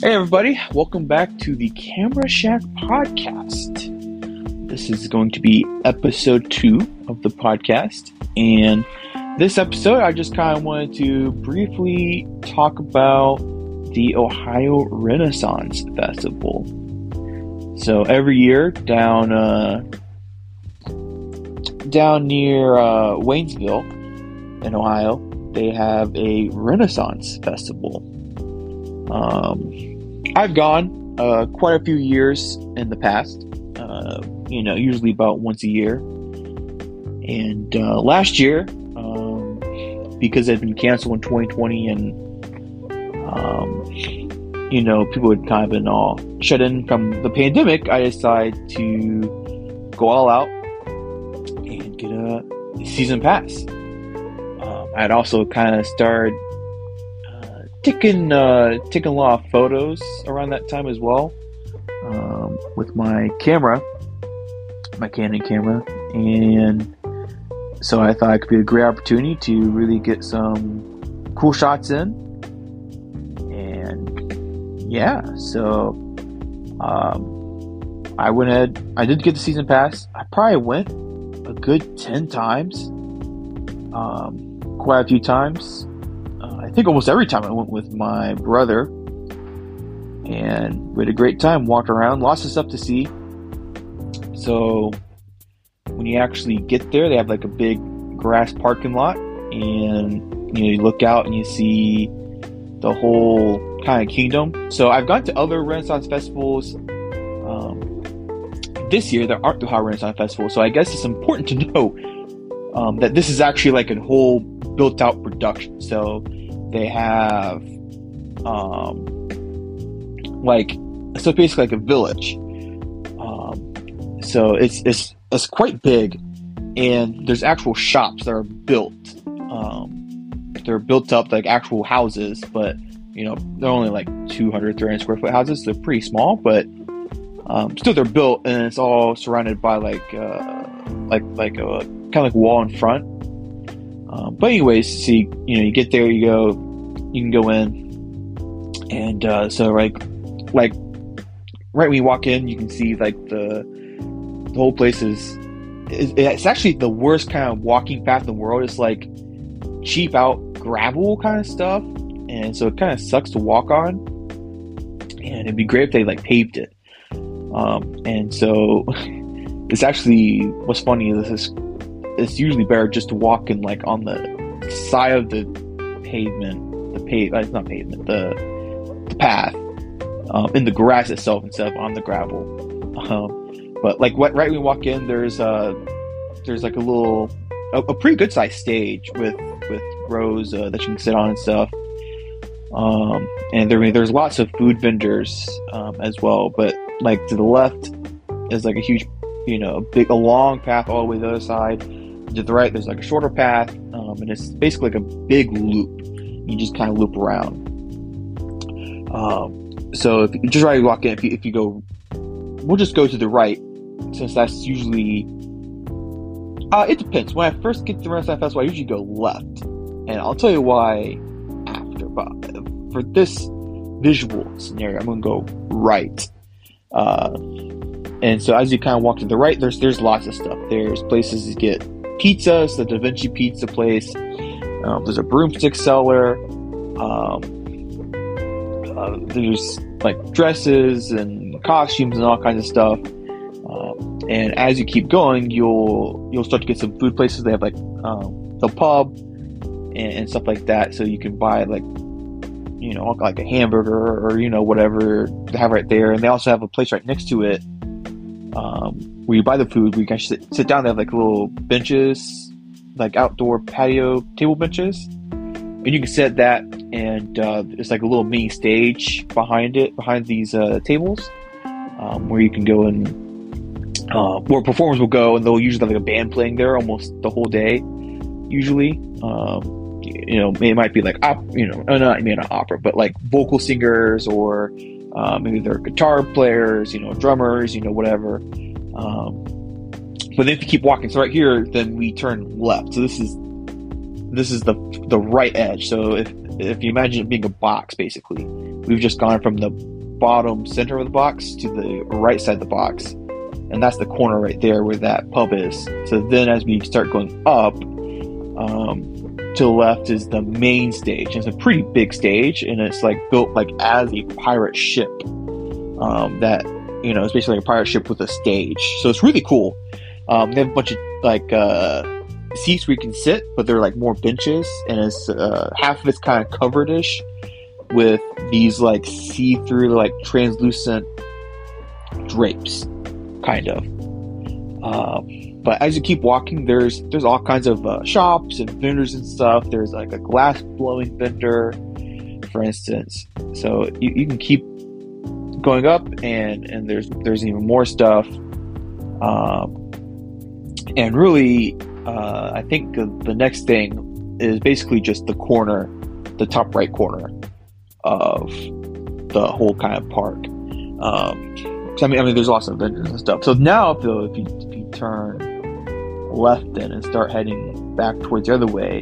Hey everybody, welcome back to the Camera Shack podcast. This is going to be episode 2 of the podcast, and this episode I just kind of wanted to briefly talk about the Ohio Renaissance Festival. So every year down near Waynesville in Ohio, they have a Renaissance Festival. I've gone quite a few years in the past, usually about once a year. And last year, because it had been canceled in 2020 and, people had kind of been all shut in from the pandemic, I decided to go all out and get a season pass. I'd also kind of started taking a lot of photos around that time as well, with my camera, my Canon camera, and so I thought it could be a great opportunity to really get some cool shots in. And yeah, so I went ahead. I did get the season pass. I probably went a good 10 times, quite a few times. I think almost every time I went with my brother, and we had a great time, walked around, lots of stuff to see. So when you actually get there, they have like a big grass parking lot, and you look out and you see the whole kind of kingdom. So I've gone to other Renaissance festivals. This year there aren't the Ohio Renaissance Festival, so I guess it's important to know that this is actually like a whole built out production. So they have so basically like a village. So it's quite big, and there's actual shops that are built. They're built up like actual houses, but they're only like 200, 300 square foot houses. So they're pretty small, but still they're built, and it's all surrounded by like a kind of like wall in front. But anyways, so you get there, you can go in, and so like right when you walk in, you can see like the whole place it's actually the worst kind of walking path in the world. It's like cheap out gravel kind of stuff, and so it kind of sucks to walk on. And it'd be great if they like paved it. And so it's actually, what's funny is it's usually better just to walk in like on the side of the pavement, the path, in the grass itself instead of on the gravel. But like right when you walk in, there's like a pretty good sized stage with rows that you can sit on and stuff. And there's lots of food vendors as well. But like to the left is like a huge, a long path all the way to the other side. To the right, there's like a shorter path, and it's basically like a big loop. You just kind of loop around. So if you just right walk in, if you go, we'll just go to the right, since that's usually. It depends. When I first get to the Renaissance Festival, I usually go left, and I'll tell you why after. But for this visual scenario, I'm going to go right. And so as you kind of walk to the right, there's lots of stuff. There's places to get pizzas, the Da Vinci Pizza place. There's a broomstick seller. There's like dresses and costumes and all kinds of stuff. And as you keep going, you'll start to get some food places. They have like the pub and stuff like that, so you can buy like like a hamburger or whatever they have right there. And they also have a place right next to it where you buy the food, where you can sit down. They have like little benches, like outdoor patio table benches, and you can sit at that, and it's like a little mini stage behind these tables, where you can go and where performers will go, and they'll usually have like a band playing there almost the whole day usually. It might be like not opera, but like vocal singers, or maybe they're guitar players, drummers, whatever. But then if you keep walking, so right here, then we turn left. So this is the right edge. So if you imagine it being a box, basically, we've just gone from the bottom center of the box to the right side of the box, and that's the corner right there where that pub is. So then as we start going up, to the left is the main stage. It's a pretty big stage, and it's like built like as a pirate ship. That, you know, it's basically like a pirate ship with a stage. So it's really cool. They have a bunch of like seats where you can sit, but they're like more benches, and it's half of it's kind of covered-ish with these like see-through, like translucent drapes, kind of. But as you keep walking, there's all kinds of shops and vendors and stuff. There's like a glass blowing vendor, for instance. So you can keep going up, and there's even more stuff. And really, I think the next thing is basically just the corner, the top right corner of the whole kind of park. So I mean, there's lots of vendors and stuff. So now, though, if you turn left then and start heading back towards the other way,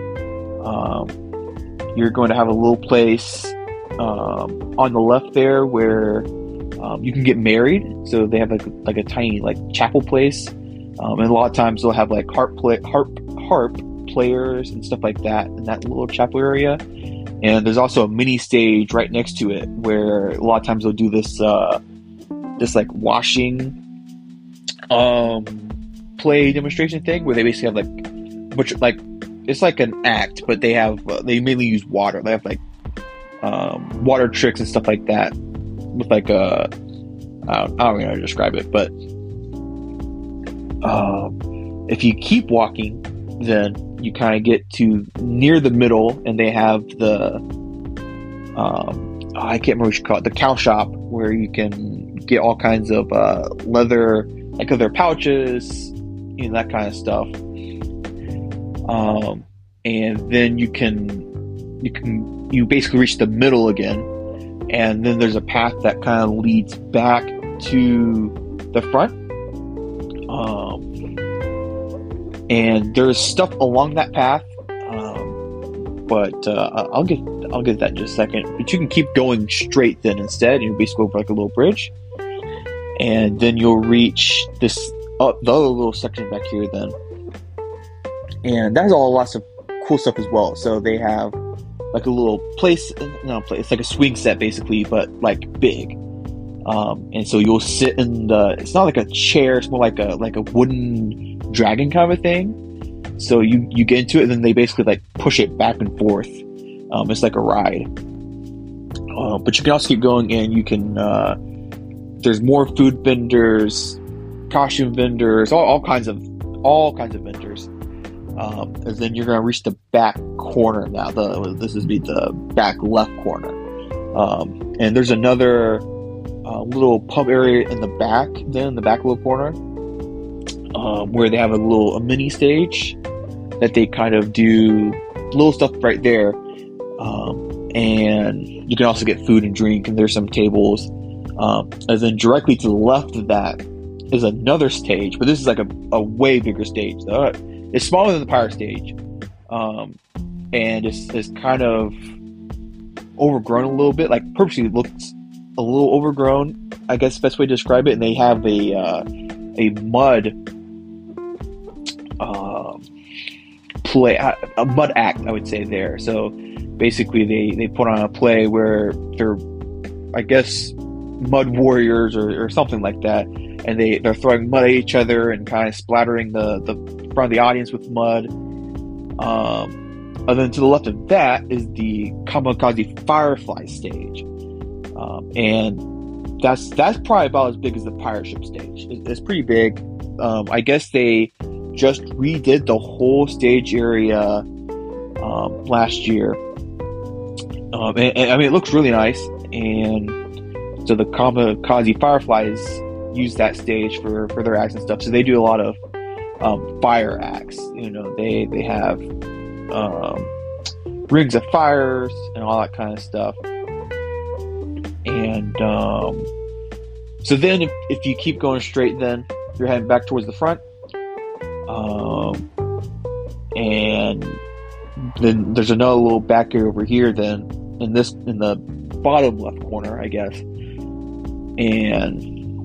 you're going to have a little place on the left there where you can get married. So they have like a tiny like chapel place, and a lot of times they'll have like harp players and stuff like that in that little chapel area. And there's also a mini stage right next to it where a lot of times they'll do this like washing play demonstration thing where they basically have like it's like an act, but they mainly use water. They have like water tricks and stuff like that with like I don't know how to describe it, but if you keep walking, then you kind of get to near the middle, and they have the I can't remember what you call it, the cow shop, where you can get all kinds of leather pouches, you know, that kind of stuff. And then you basically reach the middle again, and then there's a path that kind of leads back to the front. And there's stuff along that path, but I'll get that in just a second. But you can keep going straight then instead, and you'll basically go over like a little bridge, and then you'll reach the other little section back here then, and that's all lots of cool stuff as well. So they have like a little place, it's like a swing set basically, but like big. And so you'll sit in it's not like a chair, it's more like a wooden dragon kind of a thing. So you get into it, and then they basically like push it back and forth. It's like a ride. But you can also keep going, and you can, there's more food vendors, costume vendors, all kinds of vendors. And then you're going to reach the back corner now. This would be the back left corner. And there's another little pub area in the back, then in the back little corner, where they have a mini stage that they kind of do little stuff right there. And you can also get food and drink, and there's some tables. And then directly to the left of that is another stage, but this is like a way bigger stage. It's smaller than the pirate stage, and it's kind of overgrown a little bit. Like purposely looks a little overgrown, I guess the best way to describe it. And they have a mud mud act, I would say, there. So basically they put on a play where they're, I guess, mud warriors or something like that, and they're throwing mud at each other and kind of splattering the front of the audience with mud. And then to the left of that is the Kamikaze Firefly stage, and that's probably about as big as the pirate ship stage. It's pretty big. I guess they just redid the whole stage area last year, and I mean, it looks really nice. And so the Kamikaze Fireflies use that stage for their acts and stuff. So they do a lot of fire acts. You know, they have rings of fires and all that kind of stuff. And so then if you keep going straight, then you're heading back towards the front. And then there's another little back area over here then in the bottom left corner, I guess, and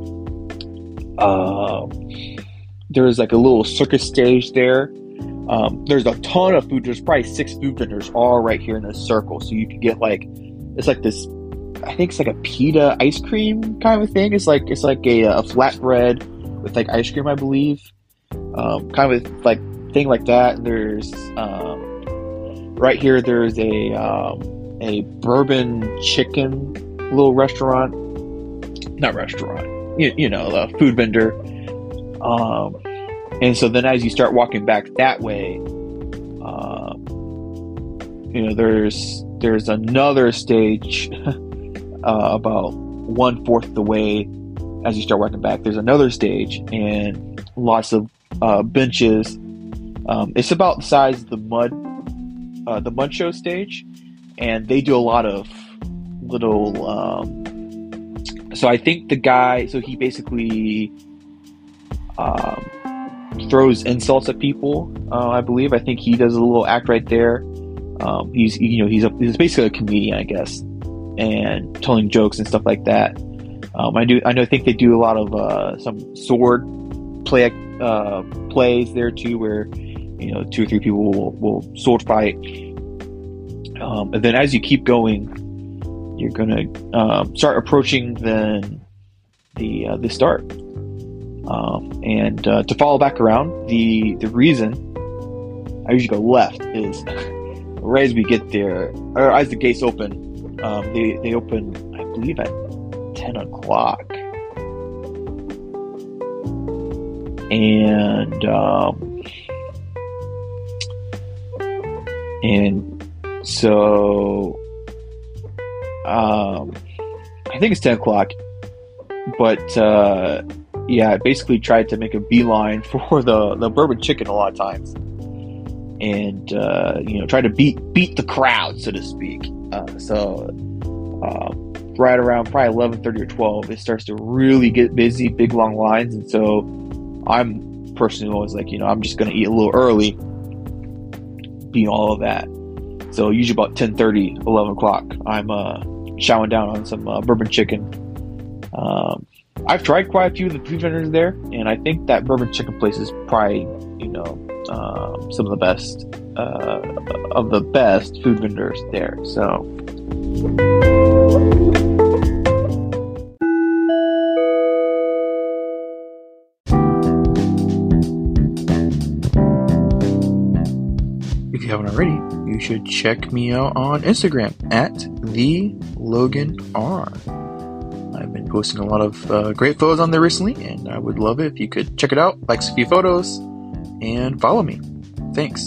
there's like a little circus stage there. There's a ton of food. There's probably 6 food vendors all right here in this circle. So you can get like, it's like this, I think it's like a pita ice cream kind of a thing. It's like a flatbread with like ice cream, I believe. Kind of a like thing like that. There's right here. There's a bourbon chicken little restaurant, not restaurant. You know, a food vendor. And so then as you start walking back that way, you know, there's another stage about 1/4 the way as you start walking back. There's another stage and lots of benches. It's about the size of the mud show stage, and they do a lot of little. So I think the guy, so he basically throws insults at people. I believe. I think he does a little act right there. He's basically a comedian, I guess, and telling jokes and stuff like that. I think they do a lot of some sword plays there too, where 2 or 3 people will sword fight. And then as you keep going, you're gonna start approaching the start. And to follow back around, the reason I usually go left is right as we get there, or as the gates open. They open, I believe, at 10 o'clock, and so I think it's 10 o'clock, but yeah, I basically tried to make a beeline for the bourbon chicken a lot of times, and try to beat the crowd, so to speak. So right around probably 11:30 or 12, it starts to really get busy, big long lines, and so I'm personally always like, I'm just gonna eat a little early, beat all of that. So usually about 10:30, 11 o'clock, I'm chowing down on some bourbon chicken. I've tried quite a few of the food vendors there, and I think that bourbon chicken place is probably, some of the best food vendors there. So. If you haven't already, you should check me out on Instagram at @TheLoganR. I've been posting a lot of great photos on there recently, and I would love it if you could check it out, like a few photos, and follow me. Thanks.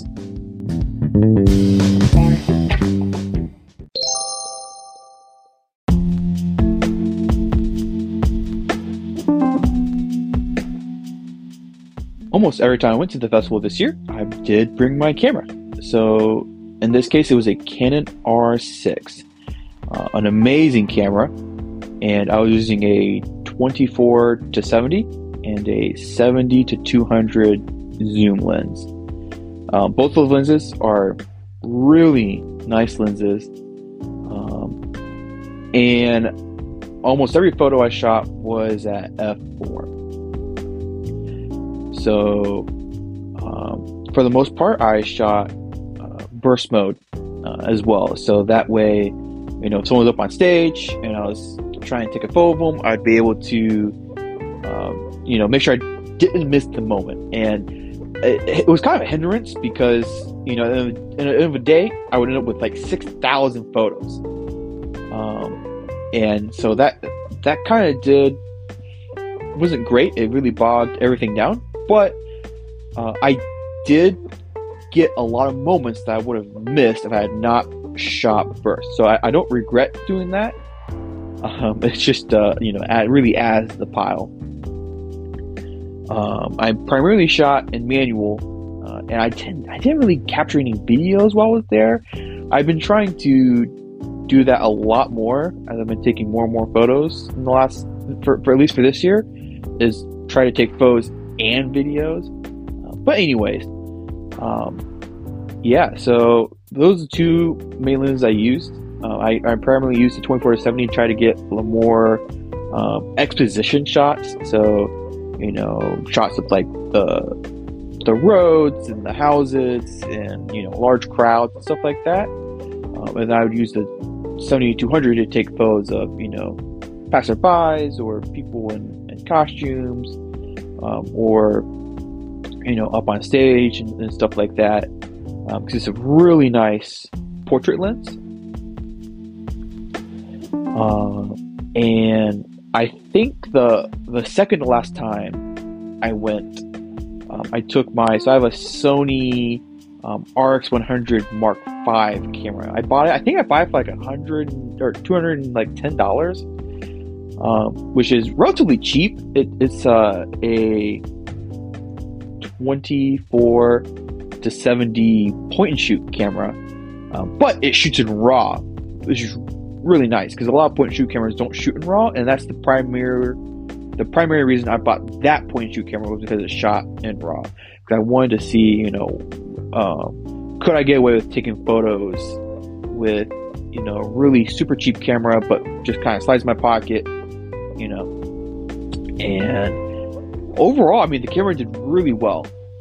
Almost every time I went to the festival this year, I did bring my camera. So in this case, it was a Canon R6, an amazing camera. And I was using a 24-70 and a 70-200 zoom lens. Both of the lenses are really nice lenses. And almost every photo I shot was at f4. So for the most part, I shot burst mode as well. So that way, if someone was up on stage and I was trying to take a photo of them, I'd be able to, make sure I didn't miss the moment. And it was kind of a hindrance because, in the end of the day, I would end up with like 6,000 photos. And so that kind of wasn't great. It really bogged everything down. But I did get a lot of moments that I would have missed if I had not shot burst. So I don't regret doing that. It's just, it really adds the pile. I primarily shot in manual, and I didn't really capture any videos while I was there. I've been trying to do that a lot more as I've been taking more and more photos in the last, for at least for this year, is try to take photos and videos. But anyways, so those are 2 main lenses I used. I primarily used the 24-70 to try to get a little more exposition shots. So, shots of like the roads and the houses and, large crowds and stuff like that. And I would use the 70-200 to take photos of, passerbys or people in costumes, or, up on stage and stuff like that. Because it's a really nice portrait lens. And I think the second to last time I went, I took so I have a Sony RX100 Mark V camera. I bought it. I think I bought it for like $100 or $210, which is relatively cheap. It's a 24 to 70 point and shoot camera, but it shoots in RAW, which is really nice because a lot of point and shoot cameras don't shoot in RAW, and that's the primary reason I bought that point and shoot camera was because it shot in RAW. Because I wanted to see, could I get away with taking photos with, a really super cheap camera, but just kind of slides in my pocket, and overall, I mean, the camera did really well.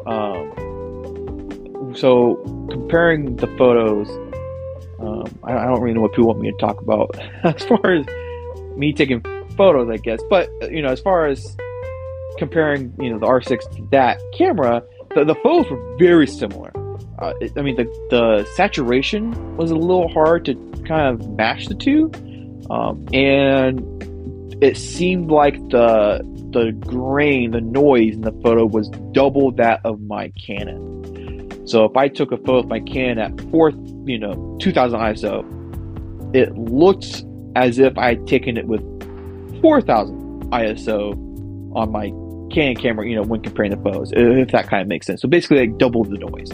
So comparing the photos, I don't really know what people want me to talk about as far as me taking photos, I guess. But, as far as comparing, the R6 to that camera, the photos were very similar. The saturation was a little hard to kind of match the two. And it seemed like the grain, the noise in the photo was double that of my Canon. So if I took a photo of my Canon at 2000 ISO, it looked as if I had taken it with 4000 ISO on my Canon camera, when comparing the photos, if that kind of makes sense. So basically, like double the noise.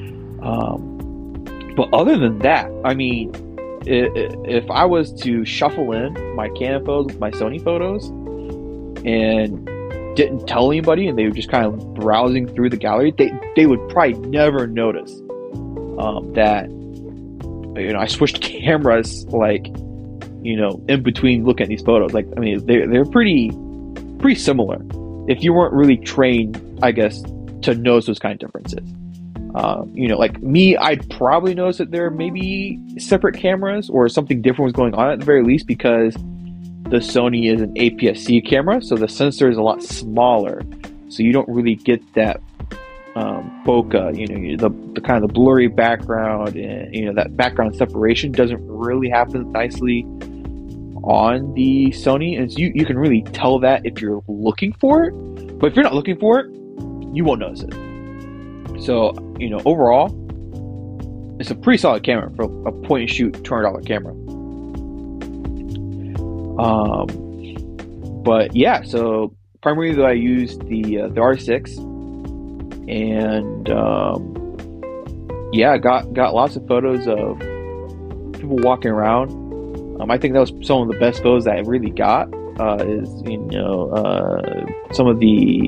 But other than that, I mean, if I was to shuffle in my Canon photos with my Sony photos and didn't tell anybody and they were just kind of browsing through the gallery, they would probably never notice that I switched cameras, like, in between looking at these photos. Like, I mean, they're pretty similar if you weren't really trained, I guess, to notice those kind of differences. Like me, I'd probably notice that there may be separate cameras or something different was going on at the very least, because the Sony is an APS-C camera, so the sensor is a lot smaller, so you don't really get that bokeh, the kind of the blurry background, and that background separation doesn't really happen nicely on the Sony, and so you can really tell that if you're looking for it, but if you're not looking for it, you won't notice it. So, overall, it's a pretty solid camera for a point and shoot $200 camera. But yeah, so primarily I used the R6, and got lots of photos of people walking around. I think that was some of the best photos that I really got. Is some of the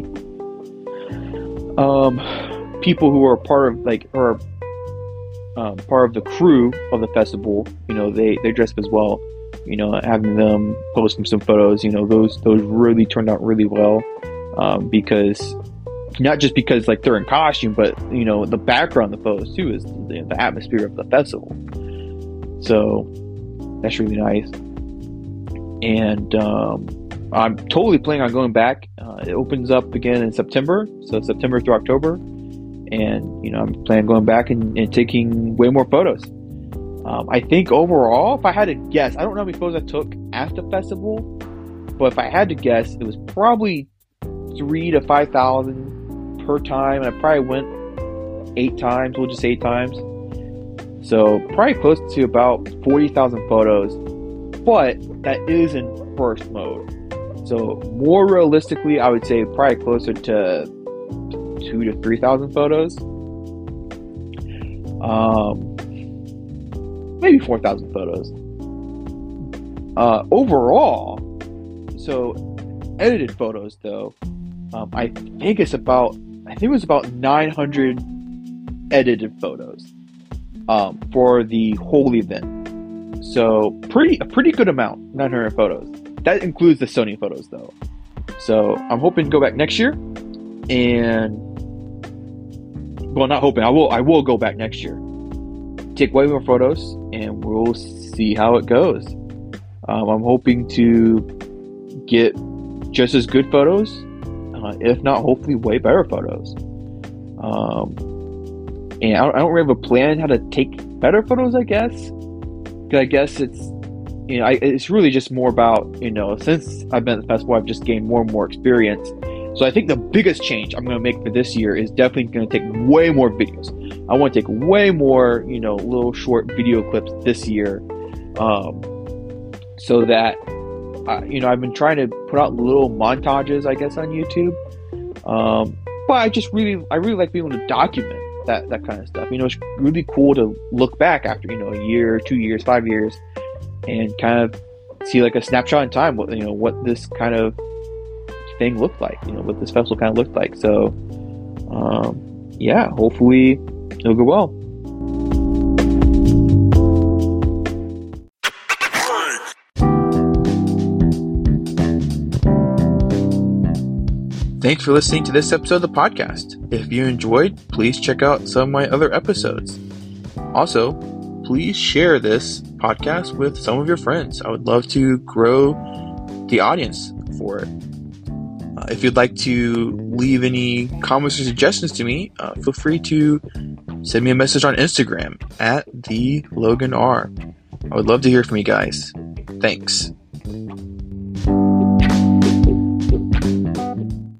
people who are part of part of the crew of the festival. They dress up as well. Having them post some photos, those really turned out really well, because not just because like they're in costume, but the background of the photos too is the atmosphere of the festival. So that's really nice, and I'm totally planning on going back. It opens up again in September, so September through October, and I'm planning on going back and taking way more photos. I think overall, if I had to guess, I don't know how many photos I took at the festival, but if I had to guess, it was probably 3,000 to 5,000 per time, and I probably went 8 times. We'll just say 8 times. So probably close to about 40,000 photos, but that is in burst mode. So more realistically, I would say probably closer to 2,000 to 3,000 photos. Maybe 4,000 photos. Overall, so edited photos though, I think it was about 900 edited photos for the whole event. So a pretty good amount, 900 photos. that includes the Sony photos though. So I'm hoping to go back next year, and well, not hoping. I will go back next year, take way more photos, and we'll see how it goes. I'm hoping to get just as good photos, if not, hopefully, way better photos. And I don't really have a plan how to take better photos, I guess. Because I guess it's, it's really just more about, since I've been at the festival, I've just gained more and more experience. So I think the biggest change I'm going to make for this year is definitely going to take way more videos. I want to take way more, little short video clips this year. So that, I've been trying to put out little montages, I guess, on YouTube. But I really like being able to document that kind of stuff. It's really cool to look back after, a year, 2 years, 5 years, and kind of see like a snapshot in time, what this kind of thing looked like, what this festival kind of looked like. So, hopefully it'll go well. Thanks for listening to this episode of the podcast. If you enjoyed, please check out some of my other episodes. Also, please share this podcast with some of your friends. I would love to grow the audience for it. If you'd like to leave any comments or suggestions to me, feel free to send me a message on Instagram @TheLoganR. I would love to hear from you guys. Thanks.